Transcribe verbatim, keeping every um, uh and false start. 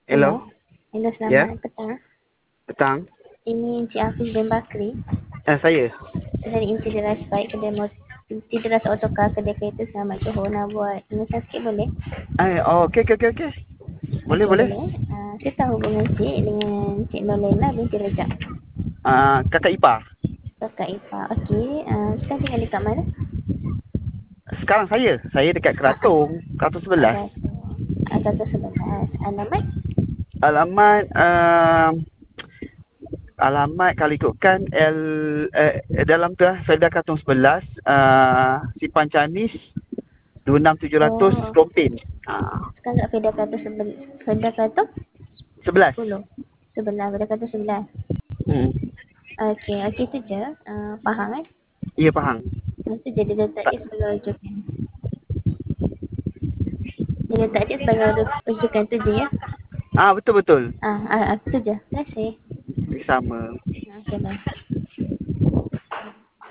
Hello. Hello. Hello, Ya, selamat petang. petang. Ini Encik Hafiz bin Bakri Eh, saya. dari Encik Deras Baik Kedai Encik Deras Autocar Kedai Kereta Selamat Johor nak buat ingatkan sikit boleh? Eh, oh, okey, okey, okey, okey. Boleh, Okey, boleh. boleh. Uh, saya tahu hubungan Encik dengan Encik Nolena binti Rejab, Ah, kakak ipar. kakak ipar. Okey, uh, sekarang tinggal dekat mana? Sekarang saya, saya dekat Ah, ah, Keratung, Keratung sebelas. agak agak ke sebelas. Alamat? Alamat, um, alamat kalau ikutkan L, eh, dalam tu lah, Felda Keratung sebelas, uh, Sipan Canis, dua enam tujuh kosong Oh, Krompin. Ah, sekarang kat Fedah Kato sebelas. Fedah Kato sebelas. sepuluh. Sebelah, Fedah Kato sebelas. Hmm. Okey, okey tu je. Uh, faham kan? Ya, faham. Itu jadi letak Tak. je sebagai rujukan. Dia letak je sebagai rujukan tu je ya. Ah, betul-betul. Ah, ah, ah tu je. Terima kasih. Sama. Okey, bye.